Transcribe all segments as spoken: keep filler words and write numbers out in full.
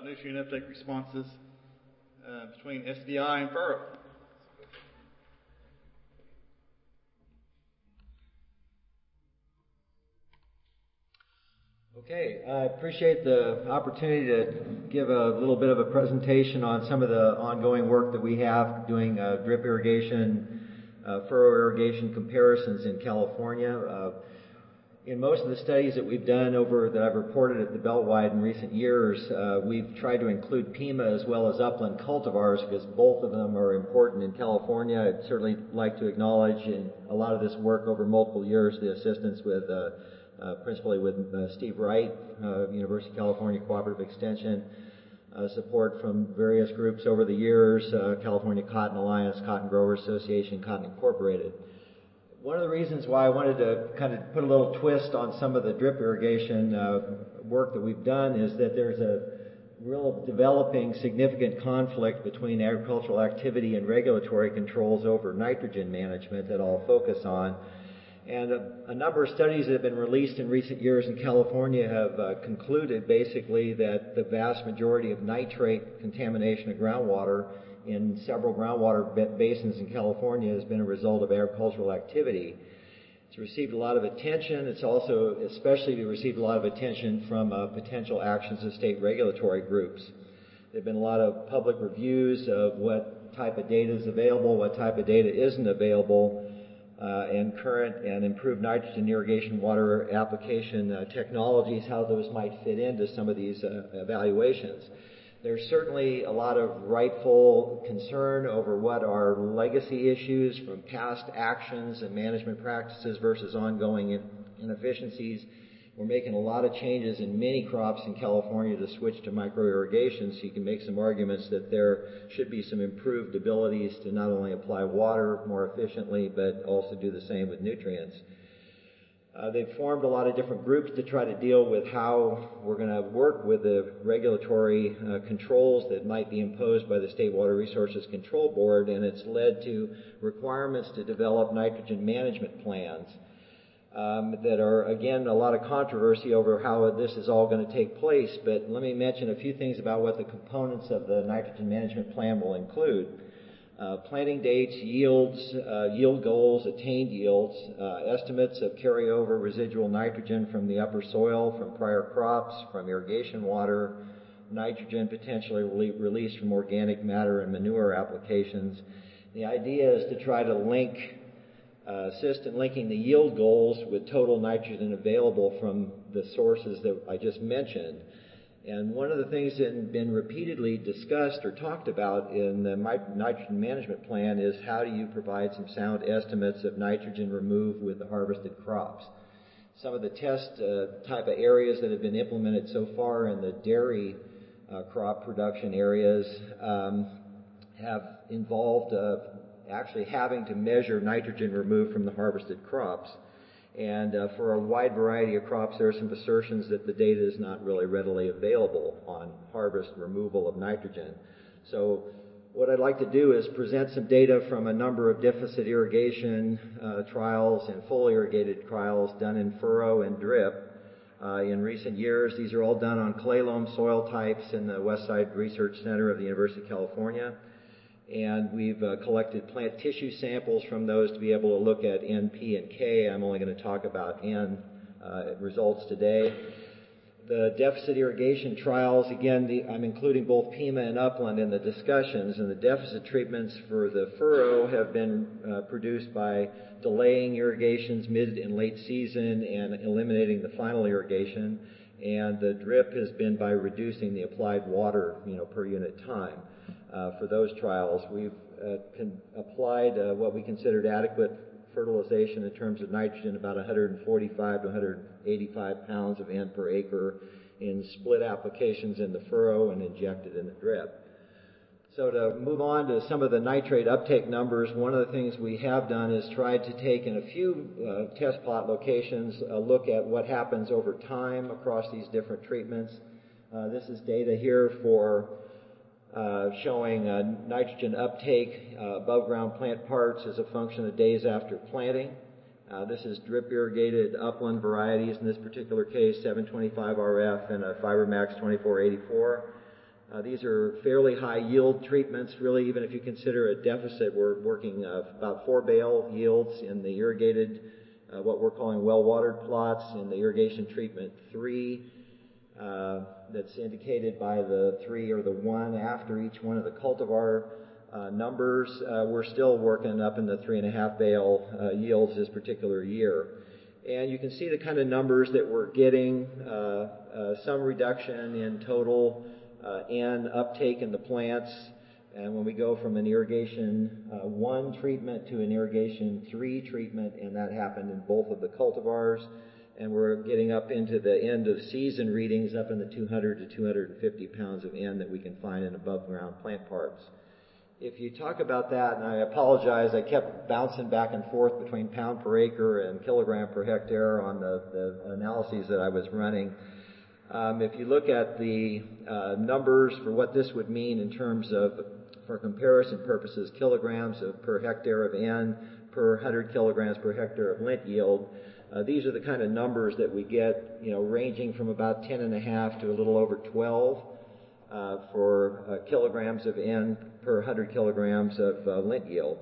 nutrient uptake responses uh, between S D I and furrow. Okay, I appreciate the opportunity to give a little bit of a presentation on some of the ongoing work that we have doing uh, drip irrigation, uh, furrow irrigation comparisons in California. Uh, in most of the studies that we've done over that I've reported at the Beltwide in recent years, uh, we've tried to include Pima as well as upland cultivars because both of them are important in California. I'd certainly like to acknowledge in a lot of this work over multiple years the assistance with uh, Uh, principally with uh, Steve Wright, uh, University of California Cooperative Extension, uh, support from various groups over the years, uh, California Cotton Alliance, Cotton Growers Association, Cotton Incorporated. One of the reasons why I wanted to kind of put a little twist on some of the drip irrigation uh, work that we've done is that there's a real developing significant conflict between agricultural activity and regulatory controls over nitrogen management that I'll focus on. And a, a number of studies that have been released in recent years in California have uh, concluded basically that the vast majority of nitrate contamination of groundwater in several groundwater basins in California has been a result of agricultural activity. It's received a lot of attention. It's also especially received a lot of attention from uh, potential actions of state regulatory groups. There have been a lot of public reviews of what type of data is available, what type of data isn't available, Uh, and current and improved nitrogen irrigation water application uh, technologies, how those might fit into some of these uh, evaluations. There's certainly a lot of rightful concern over what are legacy issues from past actions and management practices versus ongoing inefficiencies. We're making a lot of changes in many crops in California to switch to micro-irrigation, so you can make some arguments that there should be some improved abilities to not only apply water more efficiently, but also do the same with nutrients. Uh, they've formed a lot of different groups to try to deal with how we're going to work with the regulatory uh, controls that might be imposed by the State Water Resources Control Board, and it's led to requirements to develop nitrogen management plans. Um, that are, again, a lot of controversy over how this is all going to take place, but let me mention a few things about what the components of the nitrogen management plan will include. Uh, planting dates, yields, uh, yield goals, attained yields, uh, estimates of carryover residual nitrogen from the upper soil, from prior crops, from irrigation water, nitrogen potentially re- released from organic matter and manure applications. The idea is to try to link Uh, assist in linking the yield goals with total nitrogen available from the sources that I just mentioned. And one of the things that has been repeatedly discussed or talked about in the nitrogen management plan is how do you provide some sound estimates of nitrogen removed with the harvested crops. Some of the test uh, type of areas that have been implemented so far in the dairy uh, crop production areas um, have involved uh, actually having to measure nitrogen removed from the harvested crops. And uh, for a wide variety of crops, there are some assertions that the data is not really readily available on harvest removal of nitrogen. So what I'd like to do is present some data from a number of deficit irrigation uh, trials and full irrigated trials done in furrow and drip uh, in recent years. These are all done on clay loam soil types in the Westside Research Center of the University of California. And we've uh, collected plant tissue samples from those to be able to look at N, P, and K. I'm only going to talk about N uh, results today. The deficit irrigation trials, again, the, I'm including both Pima and Upland in the discussions, and the deficit treatments for the furrow have been uh, produced by delaying irrigations mid and late season and eliminating the final irrigation, and the drip has been by reducing the applied water, you know, per unit time. Uh, for those trials, we've uh, con- applied uh, what we considered adequate fertilization in terms of nitrogen, about one hundred forty-five to one hundred eighty-five pounds of N per acre in split applications in the furrow and injected in the drip. So to move on to some of the nitrate uptake numbers, one of the things we have done is tried to take in a few uh, test plot locations a look at what happens over time across these different treatments. Uh, this is data here for Uh, showing uh, nitrogen uptake uh, above ground plant parts as a function of days after planting. Uh, this is drip irrigated upland varieties, in this particular case seven twenty-five R F and a FiberMax twenty-four eighty-four. Uh, these are fairly high yield treatments. Really, even if you consider a deficit, we're working uh, about four bale yields in the irrigated, uh, what we're calling well-watered plots, in the irrigation treatment three. Uh, that's indicated by the three or the one after each one of the cultivar uh, numbers. Uh, we're still working up in the three and a half bale uh, yields this particular year. And you can see the kind of numbers that we're getting, uh, uh, some reduction in total uh, N uptake in the plants. And when we go from an irrigation uh, one treatment to an irrigation three treatment, and that happened in both of the cultivars, and we're getting up into the end of season readings up in the two hundred to two hundred fifty pounds of N that we can find in above ground plant parts. If you talk about that, and I apologize, I kept bouncing back and forth between pound per acre and kilogram per hectare on the, the analyses that I was running. Um, if you look at the uh, numbers for what this would mean in terms of, for comparison purposes, kilograms of per hectare of N per one hundred kilograms per hectare of lint yield, Uh, these are the kind of numbers that we get, you know, ranging from about ten and a half to a little over twelve uh, for uh, kilograms of N per one hundred kilograms of uh, lint yield.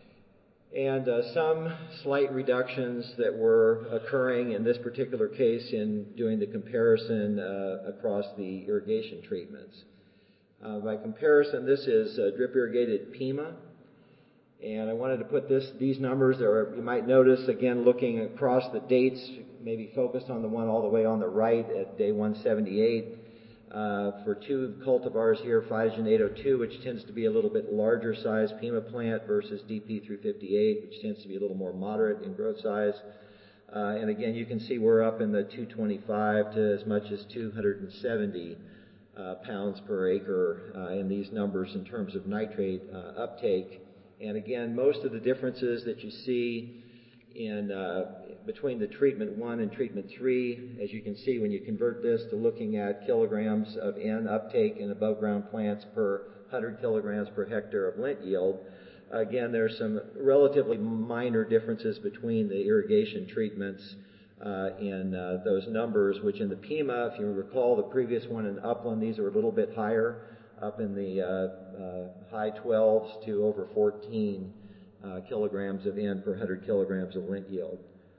And uh, some slight reductions that were occurring in this particular case in doing the comparison uh, across the irrigation treatments. Uh, by comparison, this is uh, drip irrigated Pima. And I wanted to put this, these numbers, or you might notice, again, looking across the dates, maybe focused on the one all the way on the right at day one seventy-eight. Uh, for two cultivars here, Phytogen eight oh two, which tends to be a little bit larger size Pima plant, versus D P three fifty-eight, which tends to be a little more moderate in growth size. Uh, and again, you can see we're up in the two twenty-five to as much as two hundred seventy uh, pounds per acre uh, in these numbers in terms of nitrate uh, uptake. And again, most of the differences that you see in uh, between the treatment one and treatment three, as you can see when you convert this to looking at kilograms of N uptake in above ground plants per one hundred kilograms per hectare of lint yield, again, there's some relatively minor differences between the irrigation treatments uh, in uh, those numbers, which in the Pima, if you recall the previous one in Upland, these are a little bit higher, up in the uh, uh, high twelves to over fourteen uh, kilograms of N per one hundred kilograms of lint yield.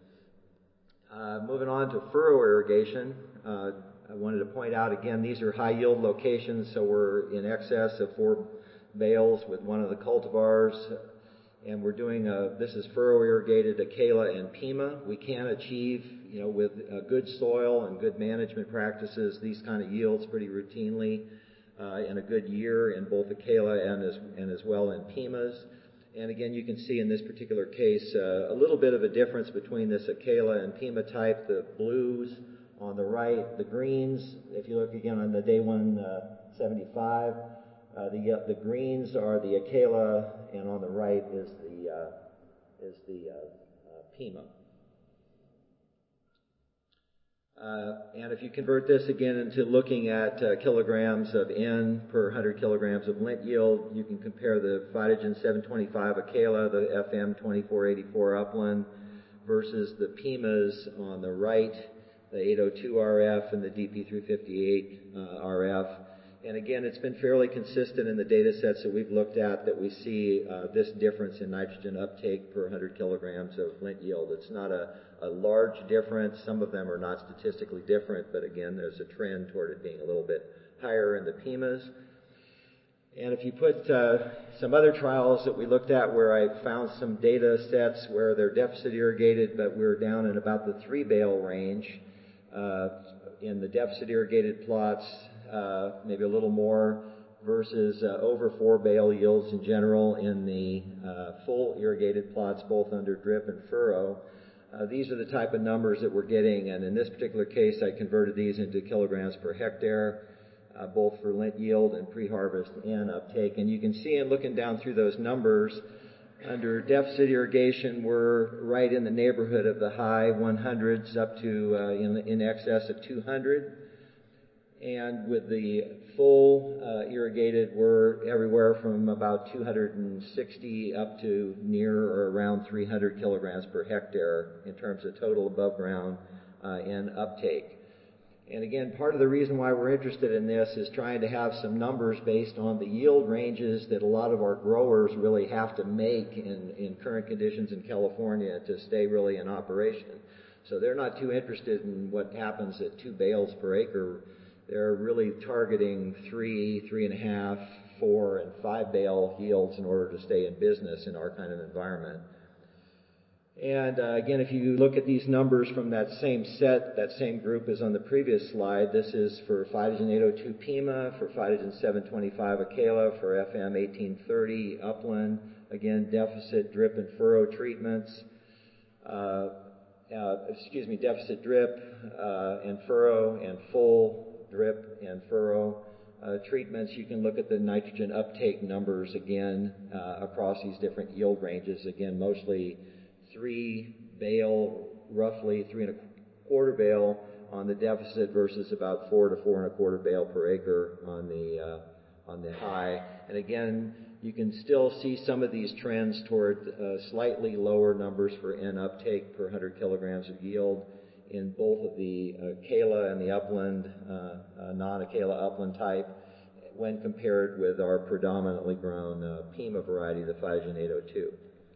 Uh, moving on to furrow irrigation, uh, I wanted to point out again, these are high yield locations, so we're in excess of four bales with one of the cultivars, and we're doing a, this is furrow irrigated Acela and Pima. We can achieve, you know, with uh, good soil and good management practices, these kind of yields pretty routinely uh, in a good year in both Acela and as, and as well in Pimas. And again, you can see in this particular case uh, a little bit of a difference between this Acela and Pima type, the blues on the right, the greens, if you look again on the day one seventy-five, uh, the the greens are the Acela, and on the right is the uh, is the uh, uh, Pima. Uh, and if you convert this again into looking at uh, kilograms of N per one hundred kilograms of lint yield, you can compare the Phytogen seven twenty-five Acela, the F M twenty-four eighty-four Upland, versus the Pimas on the right, the eight oh two R F and the D P three fifty-eight uh, R F. And again, it's been fairly consistent in the data sets that we've looked at that we see uh, this difference in nitrogen uptake per one hundred kilograms of lint yield. It's not a, a large difference. Some of them are not statistically different, but again, there's a trend toward it being a little bit higher in the Pimas. And if you put uh, some other trials that we looked at where I found some data sets where they're deficit irrigated, but we're down in about the three bale range uh, in the deficit irrigated plots, uh, maybe a little more, versus uh, over four bale yields in general in the uh, full irrigated plots, both under drip and furrow. Uh, these are the type of numbers that we're getting, and in this particular case, I converted these into kilograms per hectare, uh, both for lint yield and pre-harvest and uptake. And you can see in looking down through those numbers, under deficit irrigation, we're right in the neighborhood of the high one hundreds up to uh, in, in excess of two hundred. And with the full uh, irrigated, we're everywhere from about two hundred sixty up to near or around three hundred kilograms per hectare in terms of total above ground uh, and uptake. And again, part of the reason why we're interested in this is trying to have some numbers based on the yield ranges that a lot of our growers really have to make in, in current conditions in California to stay really in operation. So they're not too interested in what happens at two bales per acre. They're really targeting three, three and a half, four, and five bale yields in order to stay in business in our kind of environment. And uh, again, if you look at these numbers from that same set, that same group as on the previous slide, this is for Phytogen eight oh two Pima, for Phytogen seven twenty-five Acala, for F M eighteen thirty Upland, again, deficit drip and furrow treatments, uh, uh, excuse me, deficit drip uh, and furrow and full drip and furrow uh, treatments. You can look at the nitrogen uptake numbers again uh, across these different yield ranges, again, mostly three bale, roughly three and a quarter bale on the deficit versus about four to four and a quarter bale per acre on the uh, on the high. And again, you can still see some of these trends toward uh, slightly lower numbers for N uptake per one hundred kilograms of yield in both of the Acala and the upland, uh, uh, non-Acala upland type, when compared with our predominantly grown uh, Pima variety, the Phytogen eight oh two.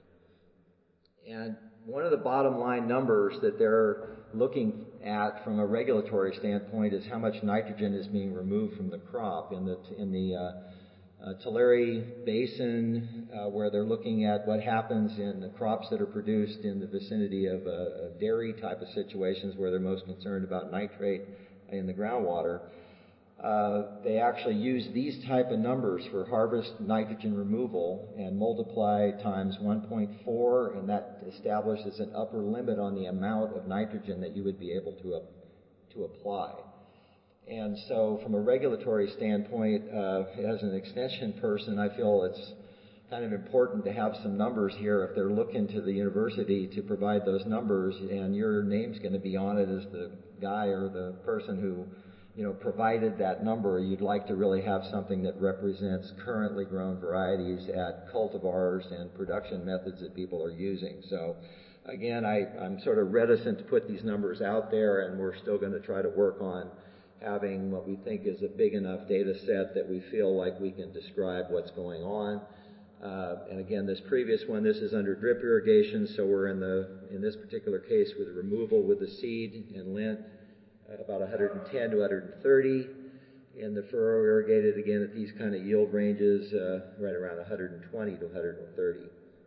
And one of the bottom line numbers that they're looking at from a regulatory standpoint is how much nitrogen is being removed from the crop. In the in the uh, uh, Tulare Basin, uh, where they're looking at what happens in the crops that are produced in the vicinity of uh, dairy type of situations where they're most concerned about nitrate in the groundwater. Uh, they actually use these type of numbers for harvest nitrogen removal and multiply times one point four, and that establishes an upper limit on the amount of nitrogen that you would be able to, uh, to apply. And so from a regulatory standpoint, uh, as an extension person, I feel it's kind of important to have some numbers here if they're looking to the university to provide those numbers, and your name's going to be on it as the guy or the person who you know, provided that number. You'd like to really have something that represents currently grown varieties at cultivars and production methods that people are using. So again, I, I'm sort of reticent to put these numbers out there, and we're still going to try to work on having what we think is a big enough data set that we feel like we can describe what's going on. Uh, and again, this previous one, this is under drip irrigation, so we're in the, in this particular case with removal with the seed and lint, about one hundred ten to one hundred thirty, and the furrow irrigated again at these kind of yield ranges, uh, right around one hundred twenty to one hundred thirty.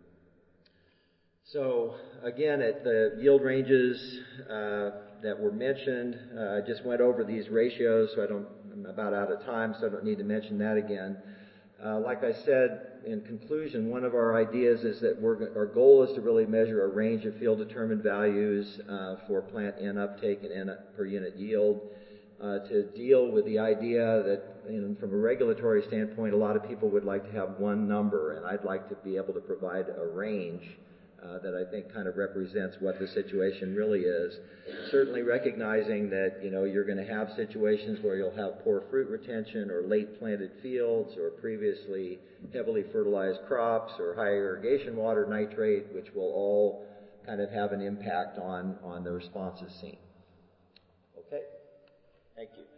So again, at the yield ranges uh, that were mentioned, uh, I just went over these ratios, so I don't, I'm about out of time, so I don't need to mention that again. Uh, like I said, in conclusion, one of our ideas is that we're, our goal is to really measure a range of field-determined values uh, for plant N uptake and N per unit yield uh, to deal with the idea that, you know, from a regulatory standpoint, a lot of people would like to have one number, and I'd like to be able to provide a range uh, that I think kind of represents what the situation really is. Certainly recognizing that, you know, you're going to have situations where you'll have poor fruit retention or late planted fields or previously heavily fertilized crops or high irrigation water nitrate, which will all kind of have an impact on, on the responses seen. Okay. Thank you.